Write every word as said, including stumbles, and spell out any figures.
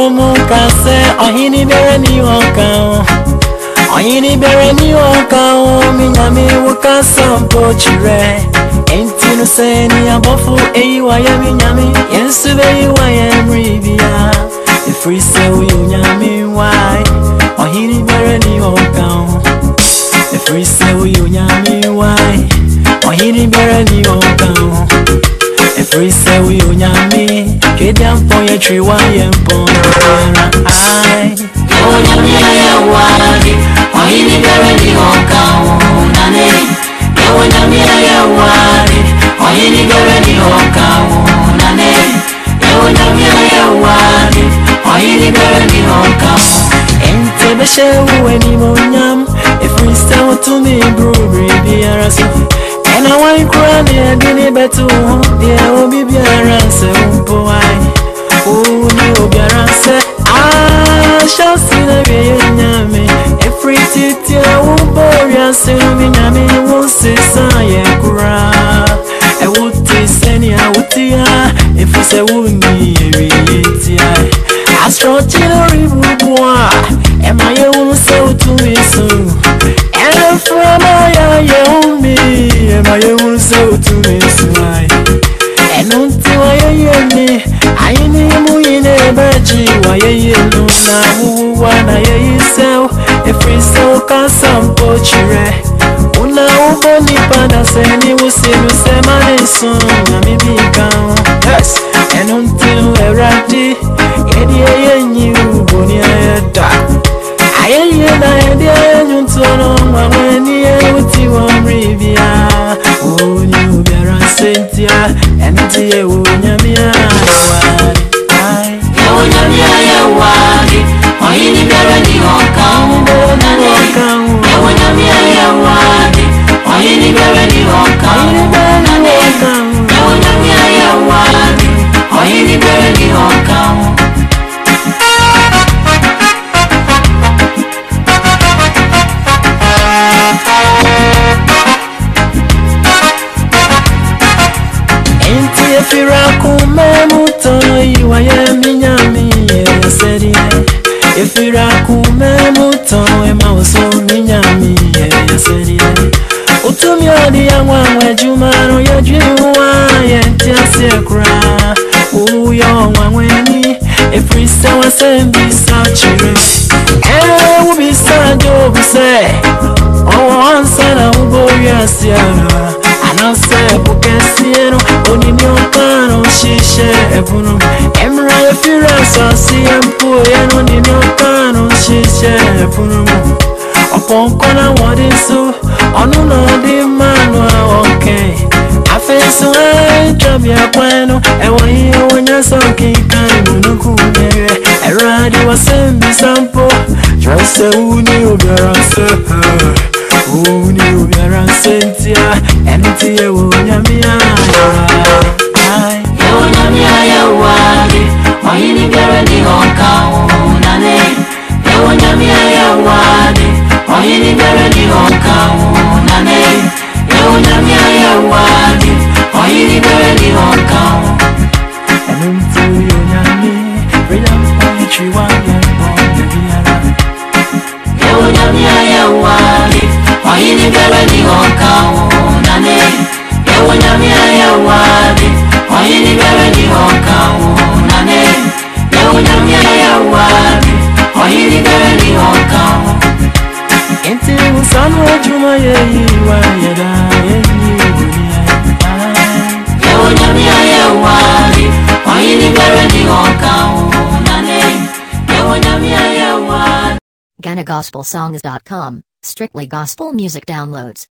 mukase ohini bereni oka ohini bereni oka minyame wukasa mpochire enti no seni abofu eyiwa ya minyame yensu beyiwa ya mribia ifri se uyunyame why ohini bereni oka ifri se uyunyame why ohini bereni oka ifri se uyunyame Kediam poye triwa yempo ai Yonyami ayawadi Ohini bereni oka unane Yonyami ayawadi Ohini bereni oka unane Yonyami ayawadi Ohini bereni oka Ente beshe uweni monyam Ifrista watumi brubri biaraso Ena wai kurani adini betu Dia obi biarase umpo ai Uni obiarase Ah, shasina biye nyame Every titi umpo biarase Umi nyame wusisa ye kura E wuti seni a wuti ya Ifuse wuni ewi yeti ai Astro chino ribubuwa Ema ye unse utumisu Ena frama ya ye umi Ema ye unse utumisu ai Enunti wa ye ye mi Aini mu yine beji wa ye ye luna Uwa na ye yiseu Efri se ukasa mpochire Una ubo nipa na seni usinu sema nisu Na mibika Yes Enunti ueradi Yedi ye ye nyi ubo ni ayeda Aye ye na yedi ye nyuntono Mweni ye uti wa mribia Uni ubiara sentia Enti ye unyami ayawadi Yonyami ayawadi Ohini bereni oka unane Yonyami ayawadi Ohini bereni oka unane Yonyami ayawadi Ohini bereni oka Ifiraku memuto iwa ye minyami ye seri Ifiraku memuto ema uso minyami ye seri Utumi odi ya mwangwe jumano ya juwa ye tiasi kura Uyo mwangwe ni ifrisa wa sembi sachire Ewe ubisa jobuse Owo ansana ubo yasiana Anase bukesieno Onini okano shishe ebunu Emra ye fira sasi empu Yeno nini okano shishe ebunu Oponko na wadisu Onu no di manwa okay Afesu ai Trabi ya kwenu Ewa hiyo wanyasa kikani Munuku unyewe Eradi wa sembi sampo Jose uni ubiarase Uni ubiarase ntia Enti ye unyami ayawadi Ye unyami ayawadi Ohini bereni oka unane Ye unyami ayawadi Ohini bereni oka unane Ye unyami ayawadi Ohini bereni oka Enuntu unyami Freedom poetry wa yembo Yebiara Ye unyami ayawadi Ohini bereni oka unane Ye unyami ayawadi Ohini bereni oka unane Ye unyami ayawadi Ohini bereni oka Enti usanu juma ye yiwa yeda Yenyi dunia Ye unyami ayawadi Ohini bereni oka unane Ye unyami ayawadi Ghana Gospel Songs dot com, strictly gospel music downloads.